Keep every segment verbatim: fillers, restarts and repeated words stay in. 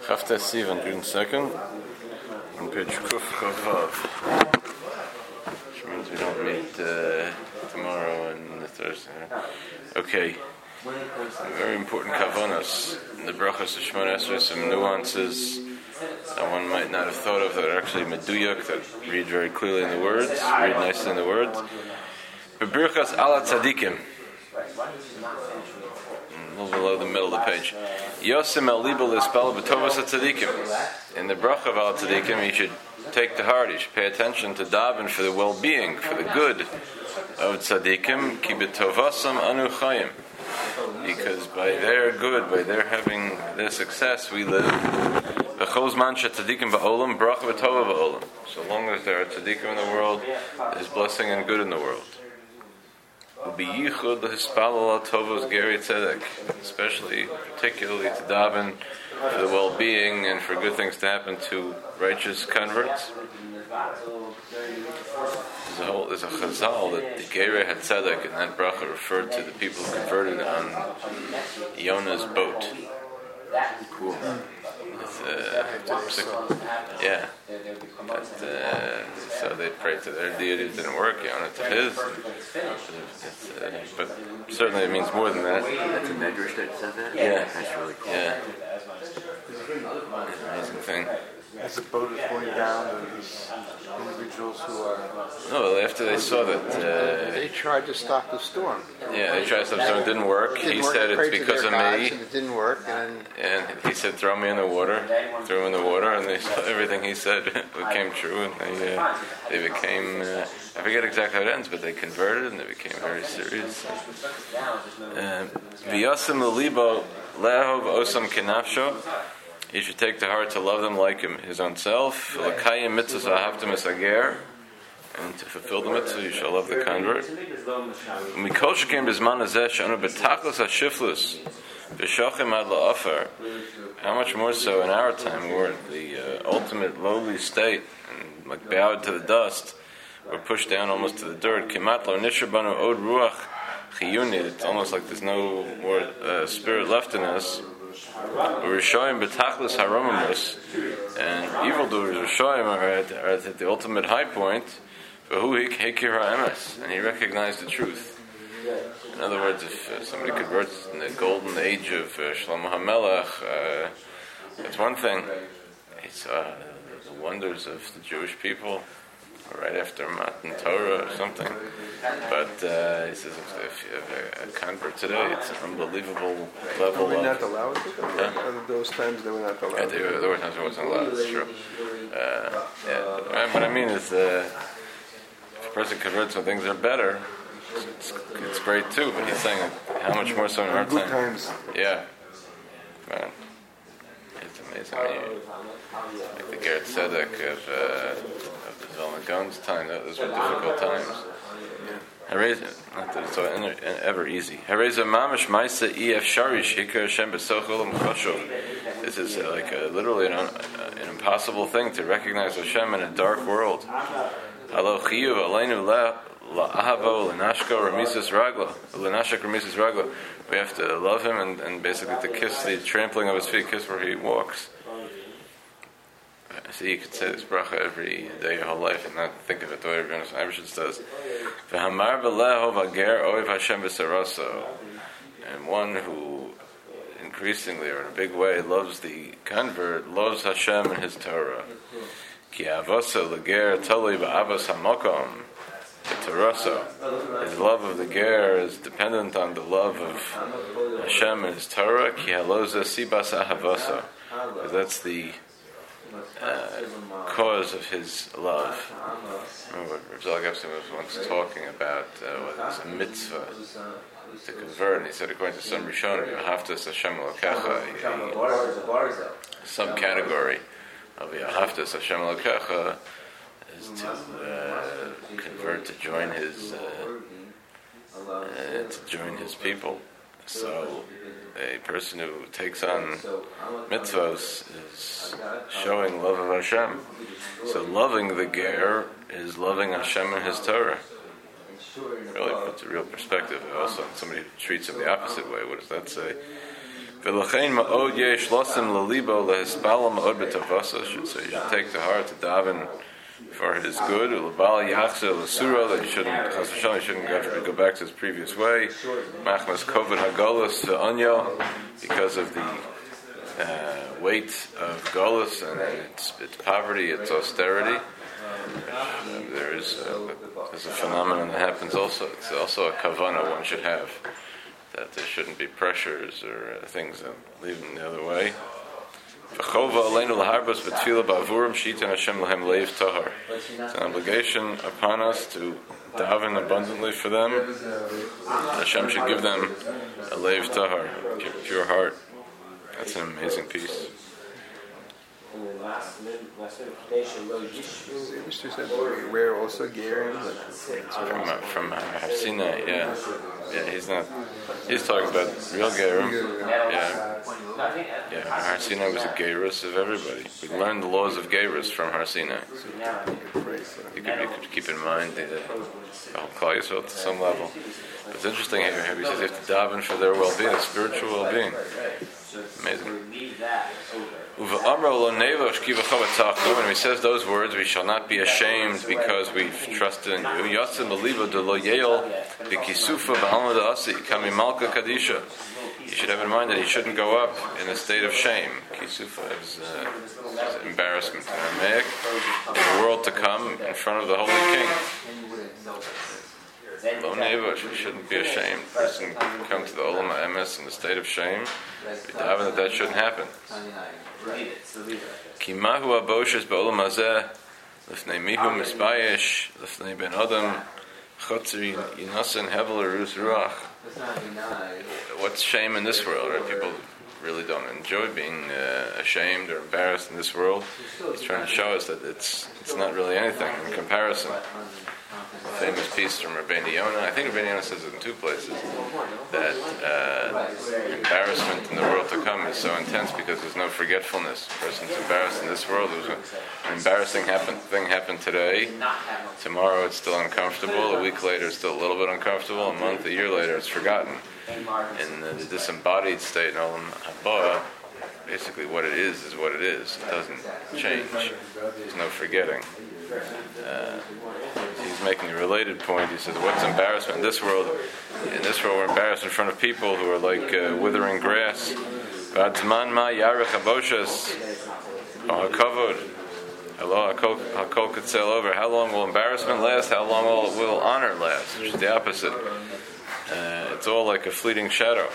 Chavta Siv on June second, on page Kuf Chavav, which means we don't meet uh, tomorrow and the Thursday. Okay, very important kavanas in the brachas of Shemona Esrei, some nuances that one might not have thought of that are actually meduyak, that read very clearly in the words, read nicely in the words. B'birchas ala tzadikim. A little below the middle of the page. Yosim el libo l'espel b'tovas tzadikim. In the bracha of al tzadikim, you should take to heart, you should pay attention to daven for the well-being, for the good of tzadikim. Ki b'tovasam anu chayim. Because by their good, by their having their success, we live. V'chol man shetzadikim ba'olam, bracha v'tova ba'olam. So long as there are tzadikim in the world, there's blessing and good in the world. Especially, particularly to daven for the well-being and for good things to happen to righteous converts. There's a whole, there's a chazal that the Gerei HaTzedek and that bracha referred to the people who converted on Yonah's boat. Cool. It's, uh, yeah. But, uh, so they prayed to their deity, it didn't work, Yonah to his. It's, uh, but certainly it means more than that. That's a medrash that says that? Yeah. That's really cool. Yeah. It's an amazing thing. As the boat is going down, there are these individuals who are... No, after they saw that... Uh, they tried to stop the storm. Yeah, they tried to stop the storm. It didn't work. It didn't he work. said it's because of me. And it didn't work. And, and he said, throw me in the water. Threw him in the water, and they saw everything he said became true. And they uh, they became... Uh, I forget exactly how it ends, but they converted, and they became very serious. V'yasim l'libo lehov osam kenafsho. He should take to heart to love them like him, his own self. L'kayim mitzvahs ahavta misager, and to fulfill the mitzvah, you shall love the convert. Mikol shekem b'zman hazeh she'anu b'tachlis hashiflus v'shachim ad la'afar. How much more so in our time, we're in the uh, ultimate lowly state, and like bowed to the dust, we're pushed down almost to the dirt. Kimat lo nisher banu od ruach chiyuni. It's almost like there's no more uh, spirit left in us. Rishoyim betachlis haromamus, and evildoers Rishoyim are at, are at the ultimate high point. V'hu hekir ha'emes, and he recognized the truth. In other words, if uh, somebody converts in the golden age of uh, Shlomo HaMelech, uh, that's one thing. He saw the wonders of the Jewish people right after Matan Torah or something. But uh, he says if you have a, a convert today, it's an unbelievable level. Were we not of... allowed to? Yeah. Those times they were not allowed. Yeah, they were, there were times it wasn't allowed, it's true. Uh, yeah, what I mean is, uh, if a person converts when things are better, it's, it's great too, but he's saying how much more so in our good time. times. Yeah. Man. It's amazing. I mean, like the Gerei HaTzedek of, uh, of the Vilna Gaon's time, those were difficult times. Hareza, not that it's so ever easy. Hareza mamash ma'isa ef sharish hikar Hashem b'sochol u'mchashov. This is uh, like a, literally an, un, uh, an impossible thing to recognize Hashem in a dark world. Halo chiyuv aleinu la'ahavo l'nashko remises raglo l'nashak remises raglo. We have to love Him and, and basically to kiss the trampling of His feet, kiss where He walks. See, you could say this bracha every day your whole life and not think of it the way Rabbi Eibishitz does. V'hamar b'leho v'ger oiv Hashem v'saraso. And one who increasingly or in a big way loves the convert, loves Hashem and His Torah. Ki avoso l'ger tolui b'avos hamakom v'toraso. His love of the ger is dependent on the love of Hashem and His Torah. Ki haloza sibas ahavoso. Because that's the Uh, cause of his love. Remember what Rav Zalek Epstein was once talking about uh, what is a mitzvah to convert, and he said according to some Rishonim, Yahavtas Hashem Elokecha, a subcategory of Yahavtas Hashem Elokecha is to uh, convert to join his uh, uh, to join his people. So a person who takes on mitzvahs is showing love of Hashem. So loving the ger is loving Hashem and His Torah. Really puts a real perspective. Also, somebody who treats him the opposite way, what does that say? V'lachein ma'od yesh losim lalibo lehispala ma'od b'tavasa. So you should take to heart to daven for his good. Ulabal yachse l'sura, that you shouldn't, chas v'shalom, you shouldn't go, go back to his previous way. Machmas kovid hagolus v'onyo, because of the uh, weight of golus and its, its poverty, its austerity. Uh, there is a, there's a phenomenon that happens also. It's also a kavana one should have, that there shouldn't be pressures or uh, things that lead them the other way. It's an obligation upon us to daven abundantly for them. Hashem should give them a leiv tahar, pure heart. That's an amazing piece. Mister said we wear also gearim From uh, from uh, Harsina, yeah, yeah. He's not. He's talking about real gerim. Yeah, yeah. Harsina was a gerus of everybody. We learned the laws of gerus from Harsina. You could, you could keep in mind the, the whole Klal Yisrael to some level. But it's interesting here. He says you have to daven for their well-being, spiritual well-being. Amazing. When he says those words, we shall not be ashamed because we've trusted in you. You should have in mind that he shouldn't go up in a state of shame. Kisufa is uh, embarrassment in Aramaic, in the world to come, in front of the Holy King. Lo nevush, we shouldn't be ashamed. A person can come to the Olam HaEmes in a state of shame. We daven that that shouldn't happen. Ki mahu aboshes ba'olam hazeh lifnei mihu misbayesh lifnei ben adam chotzer yinasen hevel erus ruach. What's shame in this world? Right? People really don't enjoy being uh, ashamed or embarrassed in this world. He's trying to show us that it's it's not really anything in comparison. A famous piece from Rabbeinu Yonah. I think Rabbeinu Yonah says it in two places, that uh, embarrassment in the world to come is so intense because there's no forgetfulness. A person's embarrassed in this world. There's an embarrassing happen, thing happened today. Tomorrow it's still uncomfortable. A week later it's still a little bit uncomfortable. A month, a year later it's forgotten. In the, the disembodied state in Olam Haba, basically what it is is what it is. It doesn't change. There's no forgetting. Uh, he's making a related point. He says, what's embarrassment in this world? In this world we're embarrassed in front of people who are like uh, withering grass. V'adzman ma yarech haboshes ha'kavod. Hello, hakol could sail over. How long will embarrassment last? How long will, will honor last? Which is the opposite. Uh, it's all like a fleeting shadow.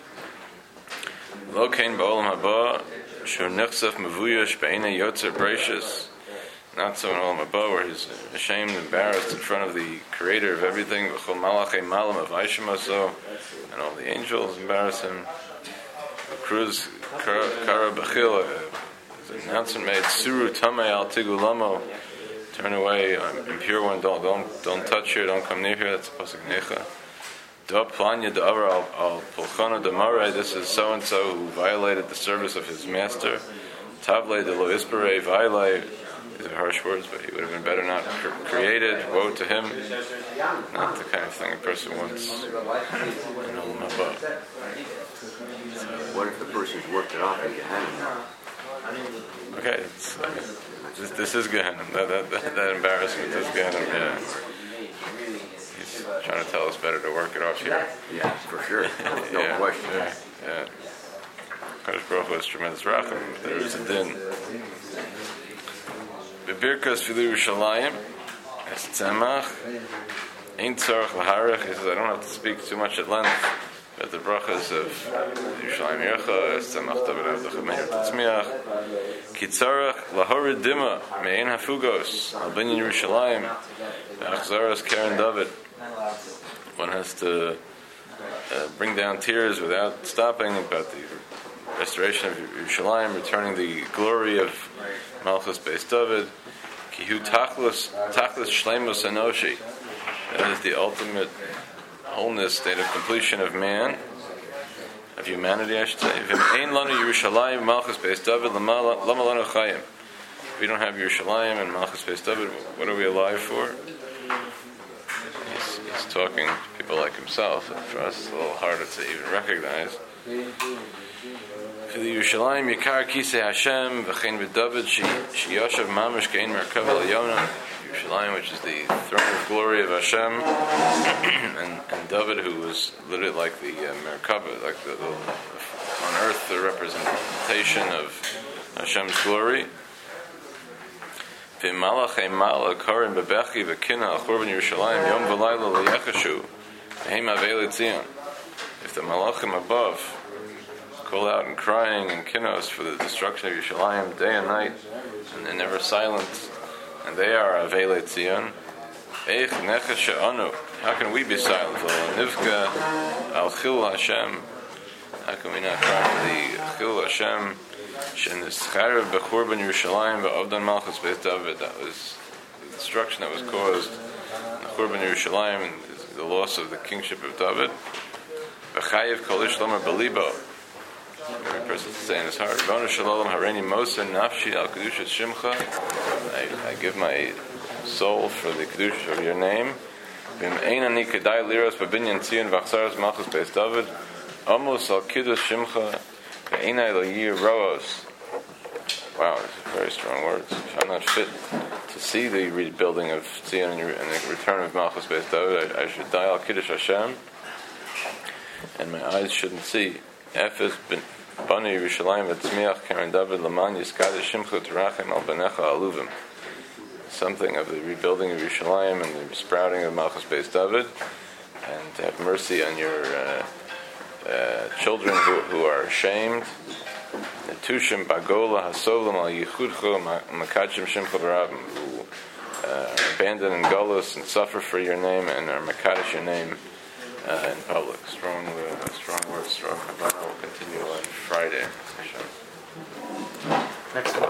Lo kein ba'olam haba shu nichsaf mevuyash be'inei yotzer breishis. Not so in Olam Haba, where he's ashamed, embarrassed in front of the Creator of everything, v'chol malachei malam of Aishamaso, and all the angels embarrass him. Cruz kara b'chil, there's an announcement made, Suru tamei al tigulamo, turn away, um, impure one, don't don't don't touch here, don't come near here. That's pasuk necha. Da planya da'avar al al pulchana damare. This is so and so who violated the service of his master. Tavle de lo ispere violate. These are harsh words, but he would have been better not created. Woe to him. Not the kind of thing a person wants in Olam Haba. What if the person's worked it off in Gehenna? Okay, it's, uh, this, this is Gehenna. That, that, that, that embarrassment is Gehenna. Yeah. He's trying to tell us better to work it off here. Yeah, for sure. No yeah, question. Yeah, yeah. Kadosh Baruch Hu has tremendous racham. There is a din. Bebirkas Filu Yerushalayim, Es Tzemach, Ein Tzarech L'Harech. He says, I don't have to speak too much at length, but the brachas of Yerushalayim Yercha, Es Tzemach David Avdach Meir Tzmiach, Ki Tzarech L'Horid Dima, Me'en Hafugos, Al Binyan Yerushalayim, Achzaras Karen David. One has to uh, bring down tears without stopping about the restoration of Yerushalayim, returning the glory of Malchus Beis David, Kihu Tachlis Tachlis Shleimus Enoshi. That is the ultimate wholeness, state of completion of man, of humanity, I should say. Ein lanu Yerushalayim Malchus Beis David lama lanu chayim. If we don't have Yerushalayim and Malchus Beis David, what are we alive for? He's, he's talking to people like himself, and for us it's a little harder to even recognize. Yerushalayim Yikar Kisei Hashem V'chein v'David Sheyoshav Mamish Kein Merkav Elyon. Yerushalayim, which is the throne of glory of Hashem, and, and David, who was literally like the uh, Merkava, like the, the on earth, the representation of Hashem's glory. V'malachei mal karim bebechi v'kina al churban Yerushalayim yom v'layla leyechashu v'heim avei Tzion. If the malachim above call out in crying and kinos for the destruction of Yerushalayim day and night, and they're never silent, and they are Avei Tzion, Eich Necha She'anu, how can we be silent? Nivka Al Chil Hashem, how can we not cry for the Chil Hashem? She'nischarev Bechurban Yerushalayim V'Avdan Malchus Beit David. That was the destruction that was caused in the Churban Yerushalayim and the loss of the kingship of David. V'chayev Kol Ish Lomer Belibo. Every person to say in his heart, Ribbono Shel Olam Hareini Moser Nafshi Al Kedushas Shimcha. I give my soul for the kedusha of your name. V'im ein ani kedai liros b'binyan Tzion v'achsaras Malchus Beis David. Amos Al Kiddush Shimcha ve'einai lo yir roos. Wow, these are very strong words. If I'm not fit to see the rebuilding of Tzion and the return of Malchus Beis David, I, I should die Al Kiddush Hashem, and my eyes shouldn't see. Efes bin Bani Yerushalayim v'tzmiach Karen David Laman Yiskadish Shimcha Terachem Al Benecha Aluvim. Something of the rebuilding of Yerushalayim and the sprouting of Malchus Beis David, and to have mercy on your uh, uh, children who, who are ashamed. Netushim Bagola Hasovlam Al Yichudcho Makachim Shimcha Barabim, who uh, are abandoned in Golus and suffer for your name and are Makadosh your name Uh, in public. Strong, uh, strong words, strong. We'll continue on Friday. Next one.